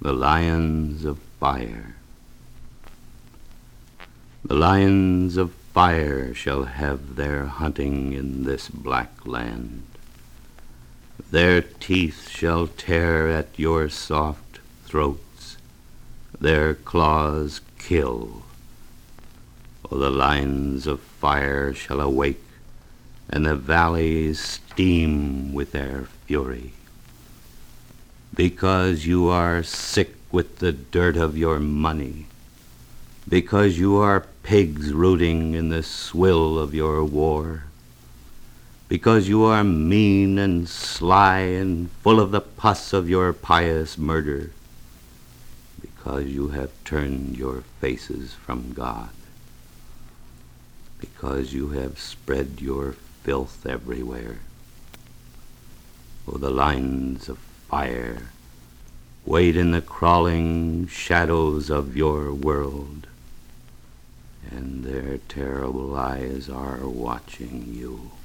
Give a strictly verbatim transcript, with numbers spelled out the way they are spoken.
The lions of fire. The lions of fire shall have their hunting in this black land. Their teeth shall tear at your soft throats, their claws kill. Oh, the lions of fire shall awake, and the valleys steam with their fury. Because you are sick with the dirt of your money, because you are pigs rooting in the swill of your war, because you are mean and sly and full of the pus of your pious murder, because you have turned your faces from God, because you have spread your filth everywhere. Oh, the lines of fire wait in the crawling shadows of your world, and their terrible eyes are watching you.